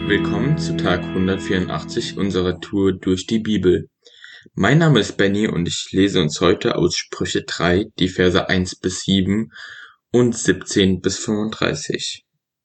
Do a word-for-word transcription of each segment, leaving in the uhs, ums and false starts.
Willkommen zu Tag hundertvierundachtzig unserer Tour durch die Bibel. Mein Name ist Benny und ich lese uns heute aus Sprüche drei die Verse eins bis sieben und siebzehn bis fünfunddreißig.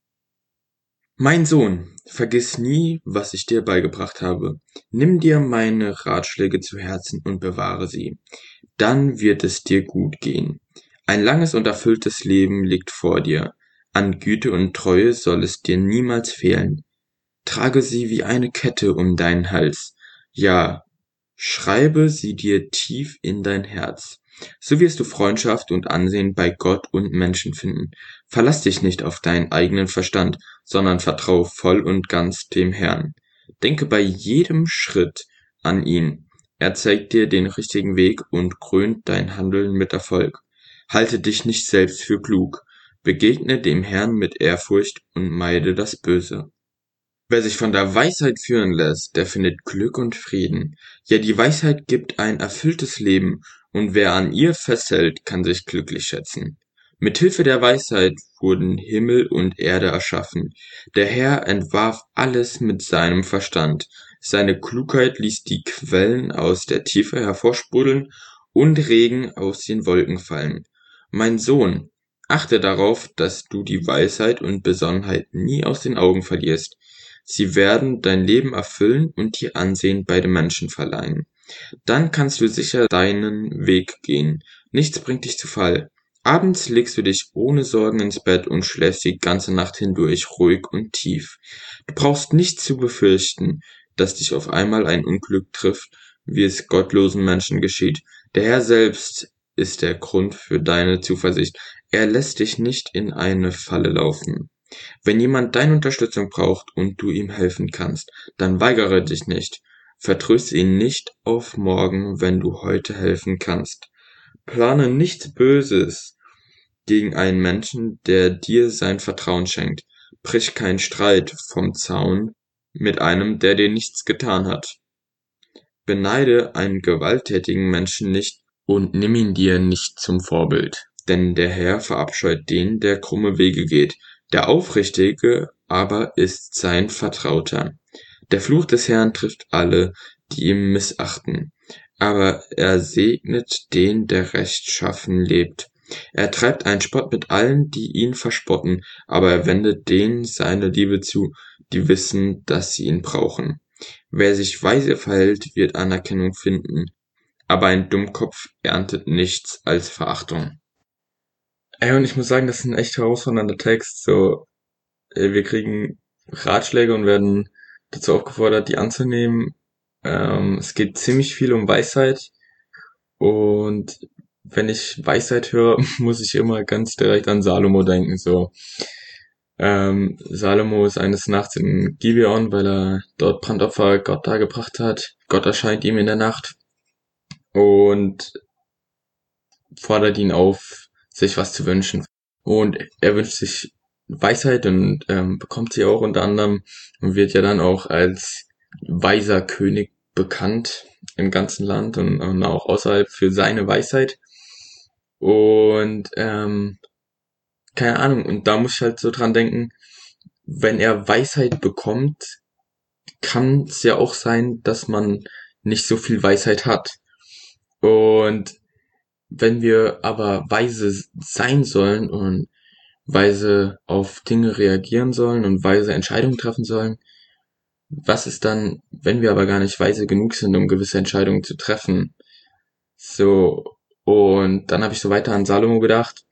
Mein Sohn, vergiss nie, was ich dir beigebracht habe. Nimm dir meine Ratschläge zu Herzen und bewahre sie. Dann wird es dir gut gehen. Ein langes und erfülltes Leben liegt vor dir. An Güte und Treue soll es dir niemals fehlen. Trage sie wie eine Kette um deinen Hals. Ja, schreibe sie dir tief in dein Herz. So wirst du Freundschaft und Ansehen bei Gott und Menschen finden. Verlass dich nicht auf deinen eigenen Verstand, sondern vertraue voll und ganz dem Herrn. Denke bei jedem Schritt an ihn. Er zeigt dir den richtigen Weg und krönt dein Handeln mit Erfolg. Halte dich nicht selbst für klug. Begegne dem Herrn mit Ehrfurcht und meide das Böse. Wer sich von der Weisheit führen lässt, der findet Glück und Frieden. Ja, die Weisheit gibt ein erfülltes Leben, und wer an ihr festhält, kann sich glücklich schätzen. Mit Hilfe der Weisheit wurden Himmel und Erde erschaffen. Der Herr entwarf alles mit seinem Verstand. Seine Klugheit ließ die Quellen aus der Tiefe hervorsprudeln und Regen aus den Wolken fallen. Mein Sohn, achte darauf, dass du die Weisheit und Besonnenheit nie aus den Augen verlierst. Sie werden dein Leben erfüllen und dir Ansehen bei den Menschen verleihen. Dann kannst du sicher deinen Weg gehen. Nichts bringt dich zu Fall. Abends legst du dich ohne Sorgen ins Bett und schläfst die ganze Nacht hindurch ruhig und tief. Du brauchst nicht zu befürchten, dass dich auf einmal ein Unglück trifft, wie es gottlosen Menschen geschieht. Der Herr selbst ist der Grund für deine Zuversicht. Er lässt dich nicht in eine Falle laufen. Wenn jemand deine Unterstützung braucht und du ihm helfen kannst, dann weigere dich nicht. Vertröste ihn nicht auf morgen, wenn du heute helfen kannst. Plane nichts Böses gegen einen Menschen, der dir sein Vertrauen schenkt. Brich keinen Streit vom Zaun mit einem, der dir nichts getan hat. Beneide einen gewalttätigen Menschen nicht und nimm ihn dir nicht zum Vorbild. Denn der Herr verabscheut den, der krumme Wege geht. Der Aufrichtige aber ist sein Vertrauter. Der Fluch des Herrn trifft alle, die ihn missachten, aber er segnet den, der rechtschaffen lebt. Er treibt einen Spott mit allen, die ihn verspotten, aber er wendet denen seine Liebe zu, die wissen, dass sie ihn brauchen. Wer sich weise verhält, wird Anerkennung finden, aber ein Dummkopf erntet nichts als Verachtung. Ey, und ich muss sagen, das ist ein echt herausfordernder Text. So, äh, wir kriegen Ratschläge und werden dazu aufgefordert, die anzunehmen. Ähm, es geht ziemlich viel um Weisheit. Und wenn ich Weisheit höre, muss ich immer ganz direkt an Salomo denken. So, ähm, Salomo ist eines Nachts in Gibeon, weil er dort Brandopfer Gott dargebracht hat. Gott erscheint ihm in der Nacht und fordert ihn auf, sich was zu wünschen. Und er wünscht sich Weisheit und ähm, bekommt sie auch unter anderem und wird ja dann auch als weiser König bekannt im ganzen Land und, und auch außerhalb für seine Weisheit. Und ähm, keine Ahnung, und da muss ich halt so dran denken, wenn er Weisheit bekommt, kann es ja auch sein, dass man nicht so viel Weisheit hat. Und wenn wir aber weise sein sollen und weise auf Dinge reagieren sollen und weise Entscheidungen treffen sollen, was ist dann, wenn wir aber gar nicht weise genug sind, um gewisse Entscheidungen zu treffen? So, und dann habe ich so weiter an Salomo gedacht,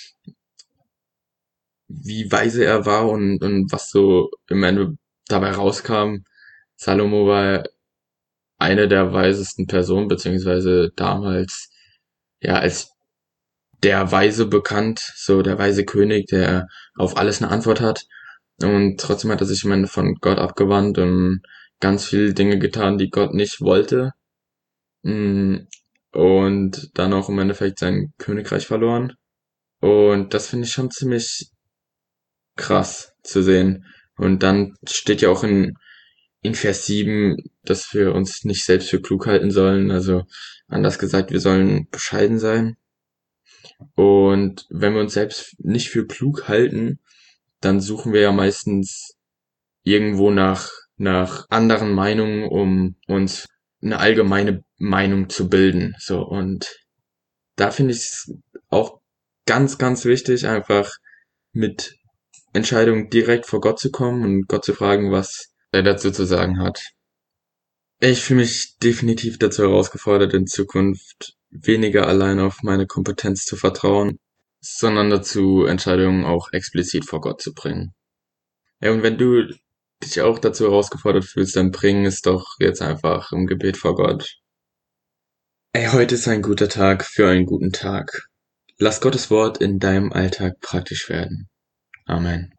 wie weise er war und, und was so im Ende dabei rauskam. Salomo war eine der weisesten Personen, beziehungsweise damals ja als der Weise bekannt, so der weise König, der auf alles eine Antwort hat. Und trotzdem hat er sich am Ende von Gott abgewandt und ganz viele Dinge getan, die Gott nicht wollte. Mm, Und dann auch im Endeffekt sein Königreich verloren. Und das finde ich schon ziemlich krass zu sehen. Und dann steht ja auch in, in Vers sieben, dass wir uns nicht selbst für klug halten sollen. Also anders gesagt, wir sollen bescheiden sein. Und wenn wir uns selbst nicht für klug halten, dann suchen wir ja meistens irgendwo nach, nach anderen Meinungen, um uns eine allgemeine Meinung zu bilden. So, und da finde ich es auch ganz, ganz wichtig, einfach mit Entscheidungen direkt vor Gott zu kommen und Gott zu fragen, was er dazu zu sagen hat. Ich fühle mich definitiv dazu herausgefordert, in Zukunft weniger allein auf meine Kompetenz zu vertrauen, sondern dazu, Entscheidungen auch explizit vor Gott zu bringen. Ja, und wenn du dich auch dazu herausgefordert fühlst, dann bring es doch jetzt einfach im Gebet vor Gott. Ey, heute ist ein guter Tag für einen guten Tag. Lass Gottes Wort in deinem Alltag praktisch werden. Amen.